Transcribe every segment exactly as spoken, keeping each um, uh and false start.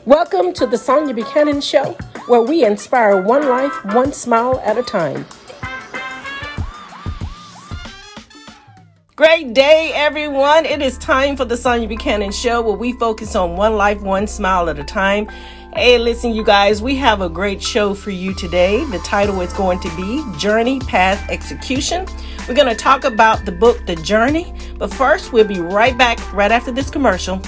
Welcome to the Sonia Buchanan Show, where we inspire one life, one smile at a time. Great day, everyone. It is time for the Sonia Buchanan Show, where we focus on one life, one smile at a time. Hey, listen, you guys, we have a great show for you today. The title is going to be Journey, Path, Execution. We're going to talk about the book, The Journey. But first, we'll be right back right after this commercial.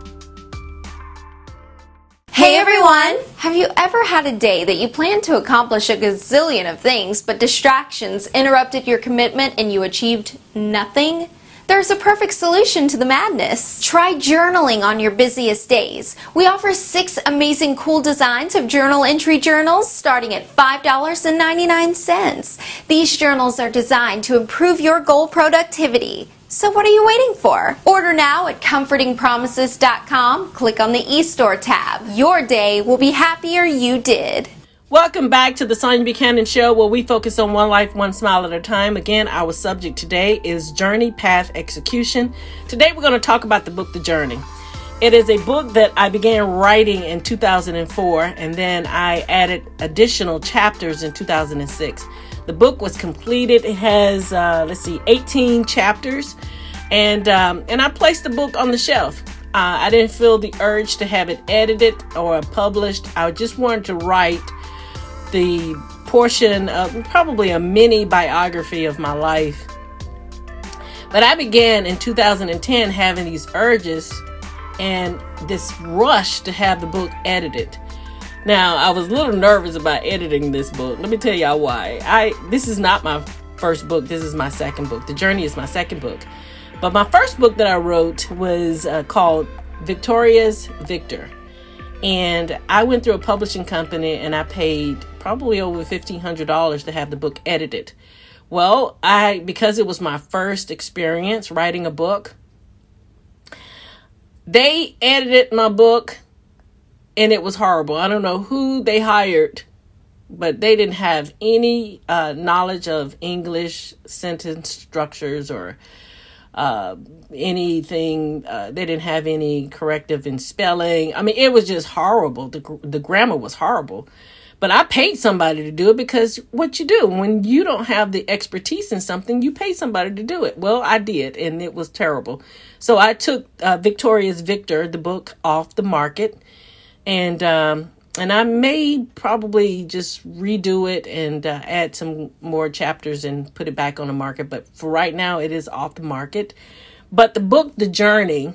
Hey everyone! Have you ever had a day that you planned to accomplish a gazillion of things, but distractions interrupted your commitment and you achieved nothing? There's a perfect solution to the madness. Try journaling on your busiest days. We offer six amazing cool designs of journal entry journals starting at five dollars and ninety-nine cents. These journals are designed to improve your goal productivity. So what are you waiting for? Order now at comforting promises dot com. Click on the e-store tab. Your day will be happier you did. Welcome back to the Sonia Buchanan Show, where we focus on one life, one smile at a time. Again, our subject today is Journey, Path, Execution. Today we're going to talk about the book, The Journey. It is a book that I began writing in two thousand four, and then I added additional chapters in two thousand six. The book was completed. It has, uh, let's see, eighteen chapters, and um, and I placed the book on the shelf. Uh, I didn't feel the urge to have it edited or published. I just wanted to write the portion of probably a mini biography of my life. But I began in two thousand ten having these urges and this rush to have the book edited. Now, I was a little nervous about editing this book. Let me tell y'all why. I this is not my first book. This is my second book. The Journey is my second book. But my first book that I wrote was uh, called Victoria's Victor. And I went through a publishing company and I paid probably over fifteen hundred dollars to have the book edited. Well, I because it was my first experience writing a book, they edited my book. And it was horrible. I don't know who they hired, but they didn't have any uh, knowledge of English sentence structures or uh, anything. Uh, they didn't have any corrective in spelling. I mean, it was just horrible. The, the grammar was horrible. But I paid somebody to do it because what you do when you don't have the expertise in something, you pay somebody to do it. Well, I did, and it was terrible. So I took uh, Victoria's Victor, the book, off the market. And um, and I may probably just redo it and uh, add some more chapters and put it back on the market. But for right now, it is off the market. But the book, The Journey,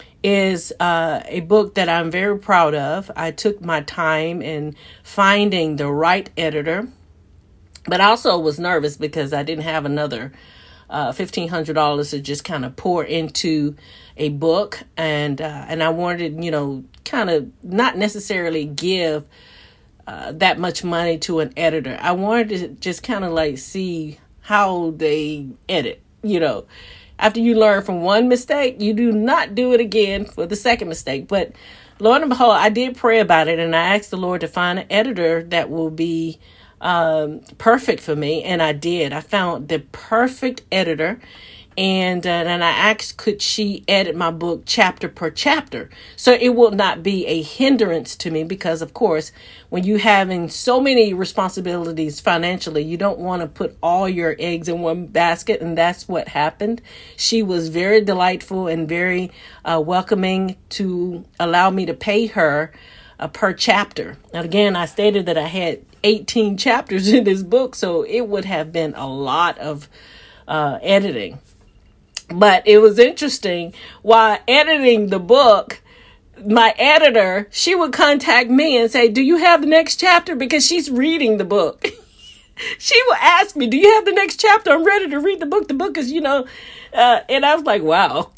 is uh, a book that I'm very proud of. I took my time in finding the right editor, but I also was nervous because I didn't have another uh, fifteen hundred dollars to just kind of pour into a book. And, uh, and I wanted, you know, kind of not necessarily give uh, that much money to an editor. I wanted to just kind of like see how they edit, you know. After you learn from one mistake, you do not do it again for the second mistake. But lo and behold, I did pray about it, and I asked the Lord to find an editor that will be um, perfect for me, and I did. I found the perfect editor. And uh, and I asked, could she edit my book chapter per chapter? So it will not be a hindrance to me because, of course, when you having so many responsibilities financially, you don't want to put all your eggs in one basket. And that's what happened. She was very delightful and very uh, welcoming to allow me to pay her uh, per chapter. And again, I stated that I had eighteen chapters in this book, so it would have been a lot of uh, editing. But it was interesting. While editing the book, my editor, she would contact me and say, do you have the next chapter? Because she's reading the book. She would ask me, do you have the next chapter? I'm ready to read the book. The book is, you know, uh, and I was like, wow.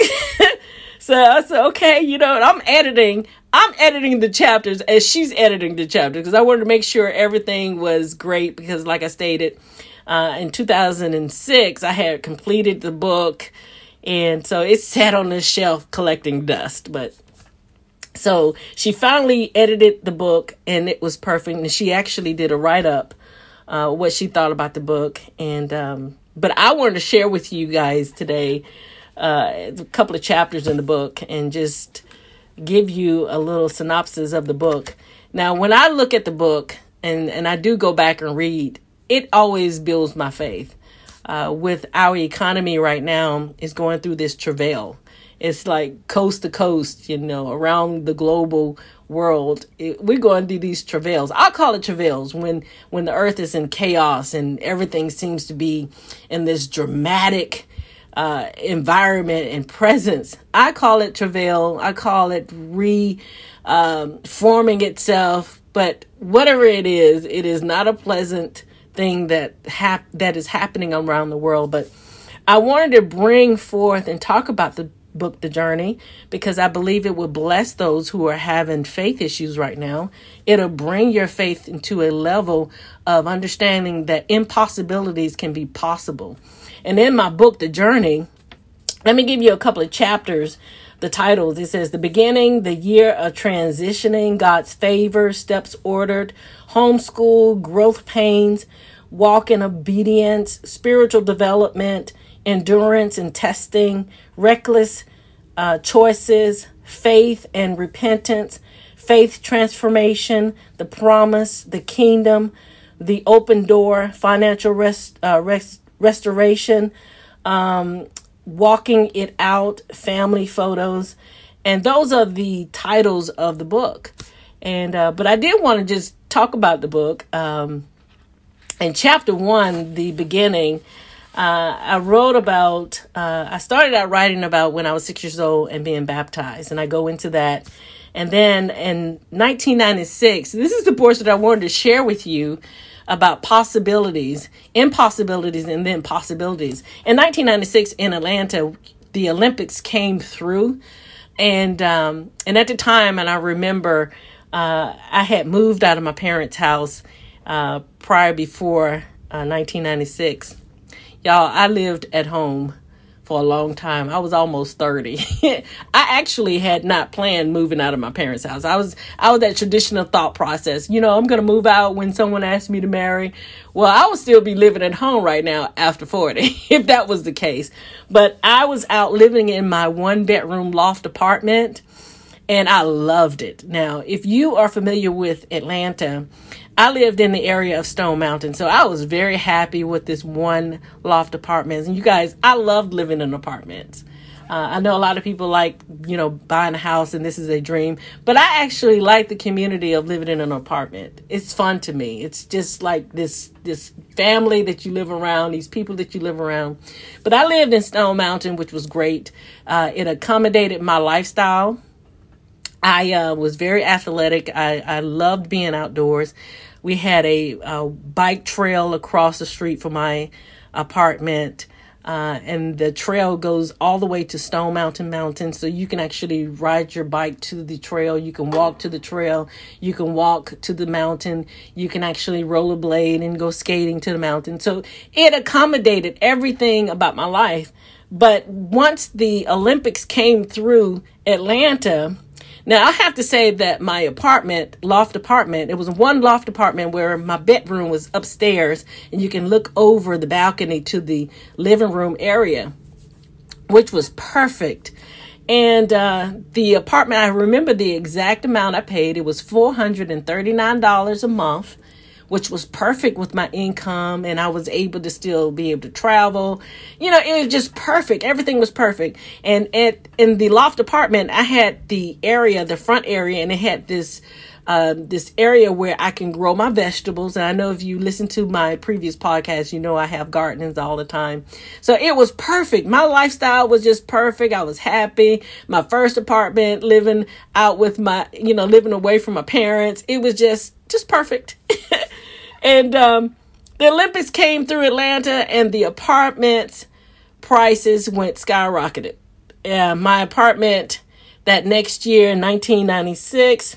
So I said, okay, you know, and I'm editing. I'm editing the chapters as she's editing the chapters because I wanted to make sure everything was great because, like I stated, uh, in two thousand six, I had completed the book. And so it sat on the shelf collecting dust. But so she finally edited the book and it was perfect. And she actually did a write-up, uh, what she thought about the book. And um, but I wanted to share with you guys today uh, a couple of chapters in the book and just give you a little synopsis of the book. Now, when I look at the book, and, and I do go back and read, it always builds my faith. Uh, with our economy right now is going through this travail. It's like coast to coast, you know, around the global world. It, we're going through these travails. I'll call it travails when, when the earth is in chaos and everything seems to be in this dramatic uh, environment and presence. I call it travail. I call it re um, forming itself. But whatever it is, it is not a pleasant thing that hap- that is happening around the world. But I wanted to bring forth and talk about the book, The Journey, because I believe it will bless those who are having faith issues right now. It'll bring your faith into a level of understanding that impossibilities can be possible. And in my book, The Journey, let me give you a couple of chapters. The titles, it says, The Beginning, The Year of Transitioning, God's Favor, Steps Ordered, Homeschool, Growth Pains, Walk in Obedience, Spiritual Development, Endurance and Testing, Reckless uh, Choices, Faith and Repentance, Faith Transformation, The Promise, The Kingdom, The Open Door, Financial rest, uh, rest, Restoration, um, Walking It Out, Family Photos. And those are the titles of the book. And uh, but I did want to just talk about the book. Um, in chapter one, the beginning, uh, I wrote about, uh, I started out writing about when I was six years old and being baptized. And I go into that. And then in nineteen ninety-six, this is the portion that I wanted to share with you about possibilities, impossibilities, and then possibilities. In nineteen ninety-six in Atlanta, the Olympics came through. And um, and at the time, and I remember uh, I had moved out of my parents' house uh, prior before uh, nineteen ninety-six. Y'all, I lived at home for a long time. I was almost thirty. I actually had not planned moving out of my parents' house. I was I was that traditional thought process. You know, I'm going to move out when someone asks me to marry. Well, I would still be living at home right now after forty, if that was the case. But I was out living in my one bedroom loft apartment, and I loved it. Now, if you are familiar with Atlanta, I lived in the area of Stone Mountain, so I was very happy with this one loft apartment. And you guys, I loved living in apartments. Uh, I know a lot of people like, you know, buying a house and this is a dream, but I actually like the community of living in an apartment. It's fun to me. It's just like this, this family that you live around, these people that you live around. But I lived in Stone Mountain, which was great. Uh, it accommodated my lifestyle. I uh, was very athletic. I, I loved being outdoors. We had a, a bike trail across the street from my apartment. Uh, and the trail goes all the way to Stone Mountain Mountain. So you can actually ride your bike to the trail. You can walk to the trail. You can walk to the mountain. You can actually rollerblade and go skating to the mountain. So it accommodated everything about my life. But once the Olympics came through Atlanta, now, I have to say that my apartment, loft apartment, it was one loft apartment where my bedroom was upstairs and you can look over the balcony to the living room area, which was perfect. And uh, the apartment, I remember the exact amount I paid. It was four hundred thirty-nine dollars a month, which was perfect with my income. And I was able to still be able to travel. You know, it was just perfect. Everything was perfect. And at, in the loft apartment, I had the area, the front area, and it had this, uh, this area where I can grow my vegetables. And I know if you listen to my previous podcast, you know, I have gardens all the time. So it was perfect. My lifestyle was just perfect. I was happy. My first apartment, living out with my, you know, living away from my parents. It was just, just perfect. And um, the Olympics came through Atlanta and the apartments prices went skyrocketed. Uh, my apartment that next year in nineteen ninety-six,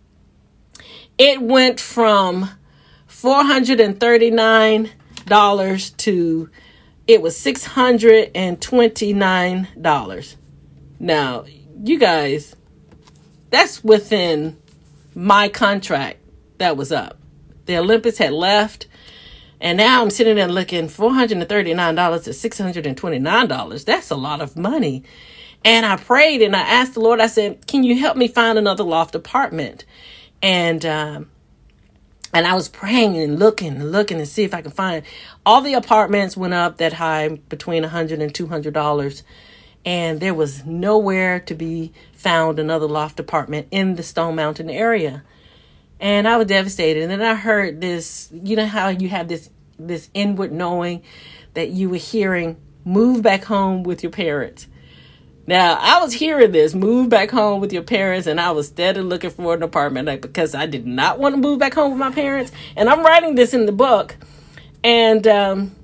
it went from four hundred thirty-nine dollars to it was six hundred twenty-nine dollars. Now, you guys, that's within my contract that was up. The Olympics had left, and now I'm sitting there looking four hundred thirty-nine dollars to six hundred twenty-nine dollars. That's a lot of money. And I prayed and I asked the Lord, I said, can you help me find another loft apartment? And, um, and I was praying and looking and looking to see if I could find. All the apartments went up that high, between one hundred dollars and two hundred dollars. And there was nowhere to be found another loft apartment in the Stone Mountain area. And I was devastated. And then I heard this, you know how you have this, this inward knowing that you were hearing, move back home with your parents. Now, I was hearing this, move back home with your parents, and I was steadily looking for an apartment like, because I did not want to move back home with my parents. And I'm writing this in the book. And um,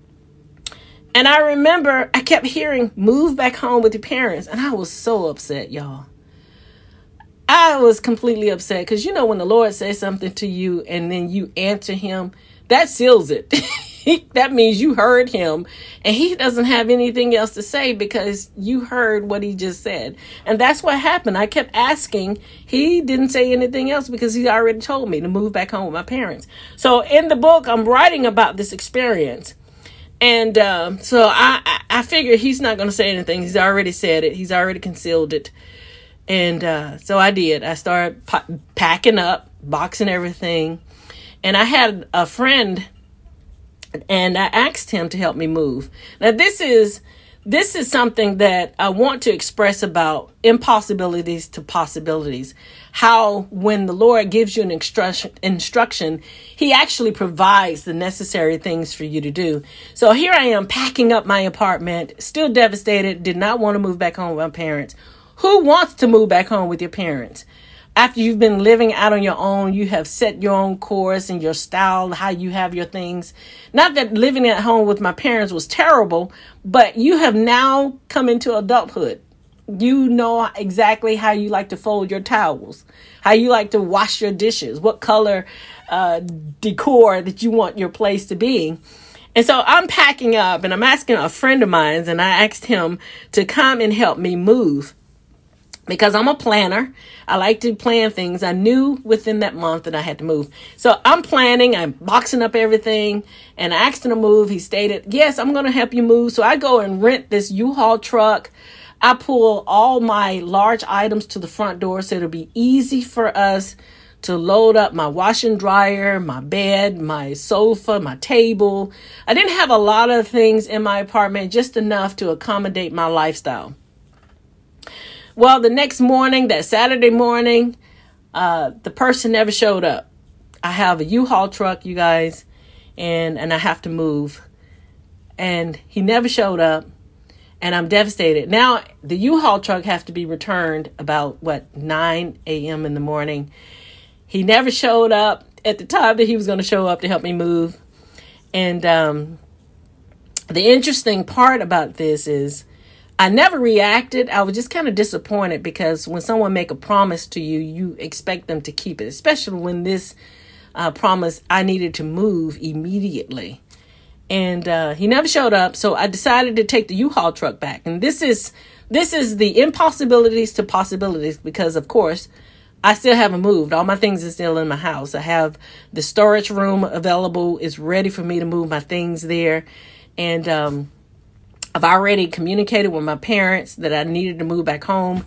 and I remember I kept hearing, move back home with your parents. And I was so upset, y'all. I was completely upset because, you know, when the Lord says something to you and then you answer him, that seals it. That means you heard him and he doesn't have anything else to say because you heard what he just said. And that's what happened. I kept asking. He didn't say anything else because he already told me to move back home with my parents. So in the book, I'm writing about this experience. And um, so I, I, I figured he's not going to say anything. He's already said it. He's already concealed it. And uh, so I did. I started pa- packing up, boxing everything. And I had a friend, and I asked him to help me move. Now, this is this is something that I want to express about impossibilities to possibilities. How when the Lord gives you an instruction, instruction, he actually provides the necessary things for you to do. So here I am packing up my apartment, still devastated, did not want to move back home with my parents. Who wants to move back home with your parents? After you've been living out on your own, you have set your own course and your style, how you have your things. Not that living at home with my parents was terrible, but you have now come into adulthood. You know exactly how you like to fold your towels, how you like to wash your dishes, what color uh, decor that you want your place to be. And so I'm packing up and I'm asking a friend of mine, and I asked him to come and help me move. Because I'm a planner. I like to plan things. I knew within that month that I had to move. So I'm planning. I'm boxing up everything. And I asked him to move. He stated, yes, I'm going to help you move. So I go and rent this U-Haul truck. I pull all my large items to the front door so it'll be easy for us to load up my wash and dryer, my bed, my sofa, my table. I didn't have a lot of things in my apartment, just enough to accommodate my lifestyle. Well, the next morning, that Saturday morning, uh, the person never showed up. I have a U-Haul truck, you guys, and, and I have to move. And he never showed up, and I'm devastated. Now, the U-Haul truck has to be returned about, what, nine a.m. in the morning. He never showed up at the time that he was going to show up to help me move. And um, the interesting part about this is, I never reacted. I was just kind of disappointed because when someone make a promise to you, you expect them to keep it, especially when this uh, promise, I needed to move immediately. And uh, he never showed up. So I decided to take the U-Haul truck back. And this is this is the impossibilities to possibilities because, of course, I still haven't moved. All my things are still in my house. I have the storage room available. It's ready for me to move my things there. And um I've already communicated with my parents that I needed to move back home.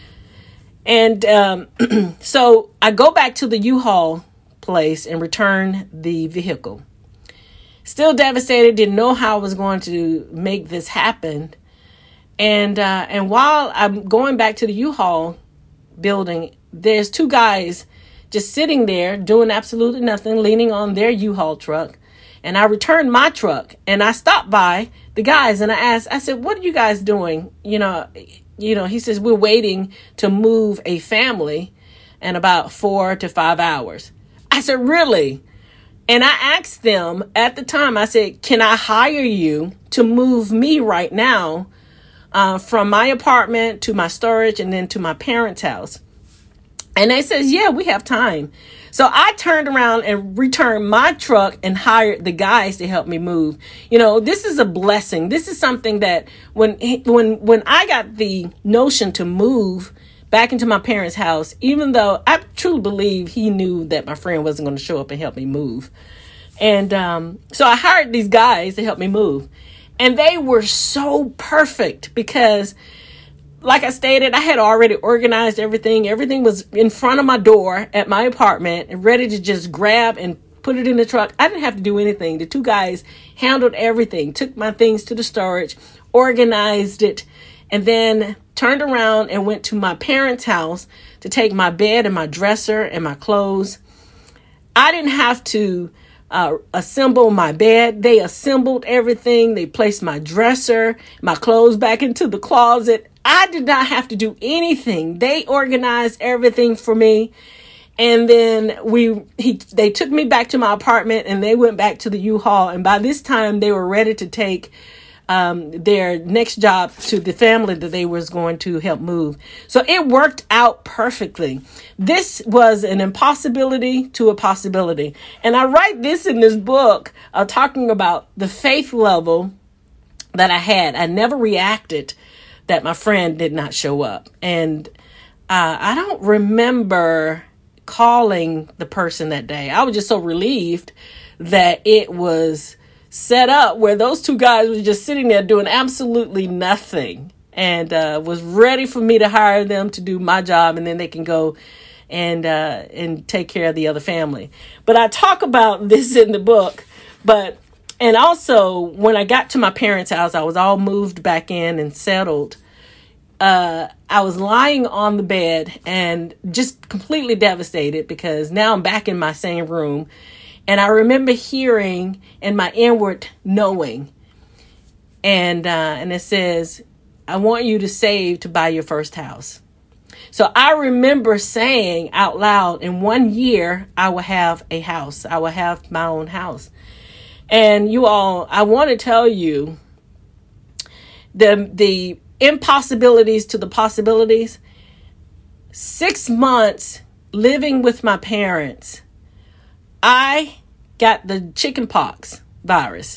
And um, so I go back to the U-Haul place and return the vehicle. Still devastated, didn't know how I was going to make this happen. And uh, and while I'm going back to the U-Haul building, there's two guys just sitting there doing absolutely nothing, leaning on their U-Haul truck. And I returned my truck and I stopped by the guys and I asked, I said, what are you guys doing? You know, you know, he says, we're waiting to move a family in about four to five hours. I said, really? And I asked them at the time, I said, can I hire you to move me right now uh, from my apartment to my storage and then to my parents' house? And they says, yeah, we have time. So I turned around and returned my truck and hired the guys to help me move. You know, this is a blessing. This is something that when when when I got the notion to move back into my parents' house, even though I truly believe he knew that my friend wasn't going to show up and help me move. And um, so I hired these guys to help me move. And they were so perfect because like I stated, I had already organized everything. Everything was in front of my door at my apartment and ready to just grab and put it in the truck. I didn't have to do anything. The two guys handled everything, took my things to the storage, organized it, and then turned around and went to my parents' house to take my bed and my dresser and my clothes. I didn't have to uh, assemble my bed. They assembled everything. They placed my dresser, my clothes back into the closet. I did not have to do anything. They organized everything for me. And then we, he, they took me back to my apartment and they went back to the U-Haul. And by this time they were ready to take, um, their next job to the family that they was going to help move. So it worked out perfectly. This was an impossibility to a possibility. And I write this in this book, uh, talking about the faith level that I had. I never reacted that my friend did not show up. And, uh, I don't remember calling the person that day. I was just so relieved that it was set up where those two guys were just sitting there doing absolutely nothing, and uh, was ready for me to hire them to do my job, and then they can go and uh, and take care of the other family. But I talk about this in the book. But and also when I got to my parents' house, I was all moved back in and settled. Uh, I was lying on the bed and just completely devastated because now I'm back in my same room. And I remember hearing in my inward knowing, and uh, and it says, I want you to save to buy your first house. So I remember saying out loud, in one year, I will have a house. I will have my own house. And you all, I want to tell you the the impossibilities to the possibilities. Six months living with my parents, I got the chicken pox virus.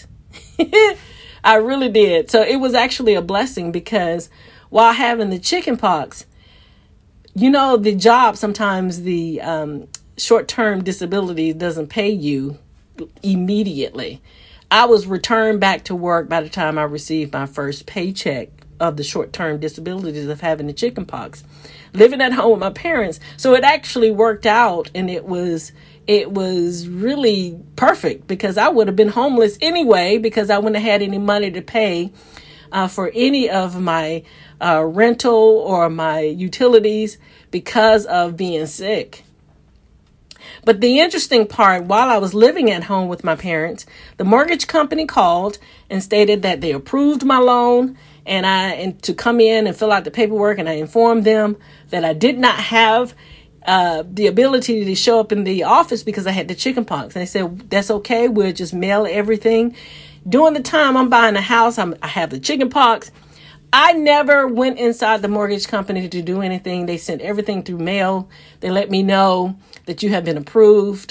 I really did. So it was actually a blessing because while having the chicken pox, you know, the job, sometimes the um, short-term disability doesn't pay you immediately. I was returned back to work by the time I received my first paycheck of the short-term disabilities of having the chicken pox, living at home with my parents. So it actually worked out, and it was it was really perfect because I would have been homeless anyway because I wouldn't have had any money to pay uh, for any of my uh, rental or my utilities because of being sick. But the interesting part, while I was living at home with my parents, the mortgage company called and stated that they approved my loan and I and to come in and fill out the paperwork. And I informed them that I did not have uh, the ability to show up in the office because I had the chicken pox. And they said, that's okay. We'll just mail everything. During the time I'm buying a house, I'm, I have the chicken pox. I never went inside the mortgage company to do anything. They sent everything through mail. They let me know that you have been approved.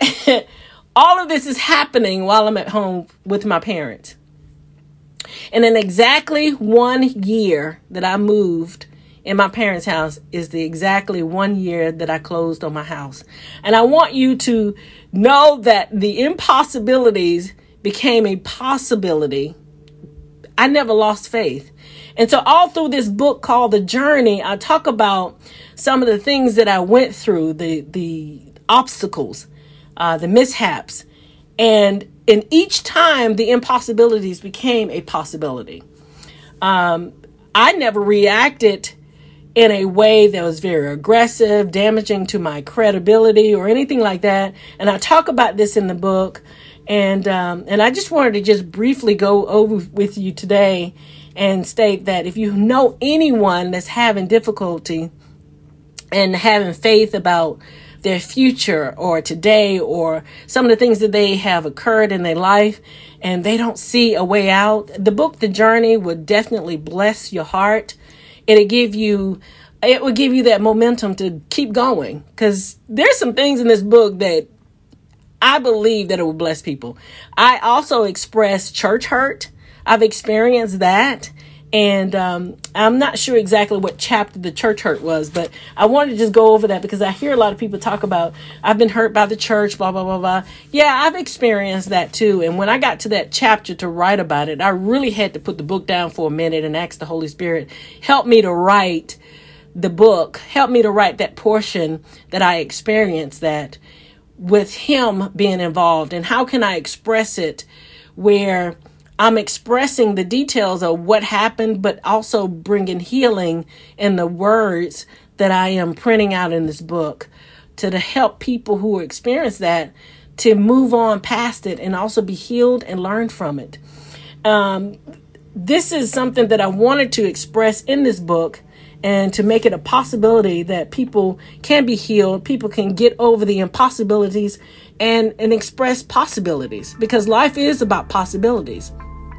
All of this is happening while I'm at home with my parents. And in exactly one year that I moved in my parents' house is the exactly one year that I closed on my house. And I want you to know that the impossibilities became a possibility. I never lost faith. And so all through this book called The Journey, I talk about some of the things that I went through, the the obstacles, uh, the mishaps. And in each time, the impossibilities became a possibility. Um, I never reacted in a way that was very aggressive, damaging to my credibility or anything like that. And I talk about this in the book. And um, and I just wanted to just briefly go over with you today and state that if you know anyone that's having difficulty and having faith about their future or today or some of the things that they have occurred in their life and they don't see a way out, the book, The Journey, would definitely bless your heart. It'll give you, it will give you that momentum to keep going, because there's some things in this book that I believe that it will bless people. I also express church hurt. I've experienced that. And um, I'm not sure exactly what chapter the church hurt was, but I wanted to just go over that because I hear a lot of people talk about, I've been hurt by the church, blah, blah, blah, blah. Yeah, I've experienced that too. And when I got to that chapter to write about it, I really had to put the book down for a minute and ask the Holy Spirit, help me to write the book, help me to write that portion that I experienced that with him being involved. And how can I express it where I'm expressing the details of what happened, but also bringing healing in the words that I am printing out in this book to, to help people who experience that to move on past it and also be healed and learn from it. Um, this is something that I wanted to express in this book and to make it a possibility that people can be healed, people can get over the impossibilities and, and express possibilities, because life is about possibilities.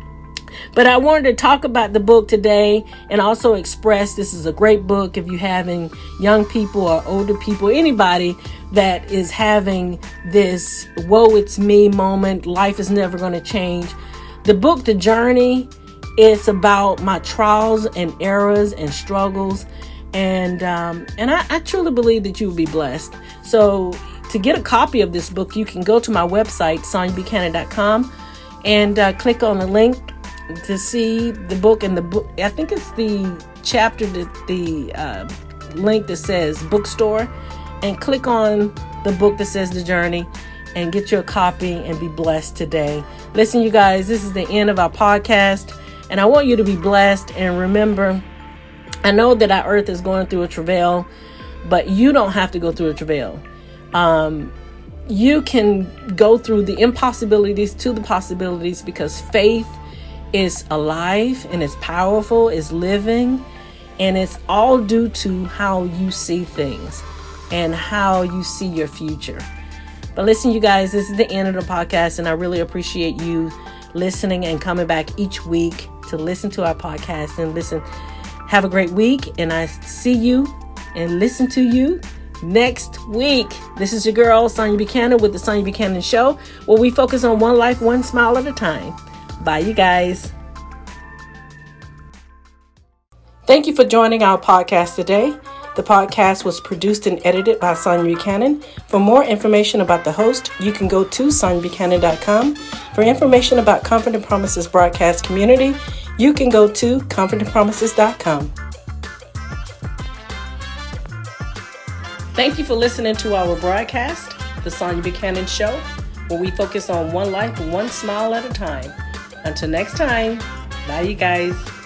But I wanted to talk about the book today and also express this is a great book if you're having young people or older people, anybody that is having this woe it's me moment, life is never going to change. The book, The Journey, it's about my trials and errors and struggles. And um, and I, I truly believe that you will be blessed. So to get a copy of this book, you can go to my website, sonia buchanan dot com, and uh, click on the link to see the book. And the book, I think it's the chapter, that the uh, link that says bookstore, and click on the book that says The Journey and get your copy and be blessed today. Listen, you guys, this is the end of our podcast. And I want you to be blessed. And remember, I know that our earth is going through a travail, but you don't have to go through a travail. Um, you can go through the impossibilities to the possibilities, because faith is alive and it's powerful, it's living, and it's all due to how you see things and how you see your future. But listen, you guys, this is the end of the podcast, and I really appreciate you listening and coming back each week to listen to our podcast and listen. Have a great week, and I see you and listen to you next week. This is your girl, Sonia Buchanan, with the Sonia Buchanan Show, where we focus on one life, one smile at a time. Bye, you guys. Thank you for joining our podcast today. The podcast was produced and edited by Sonia Buchanan. For more information about the host, you can go to sonia buchanan dot com. For information about Comfort and Promises broadcast community, you can go to comfort and promises dot com. Thank you for listening to our broadcast, The Sonia Buchanan Show, where we focus on one life, one smile at a time. Until next time, bye you guys.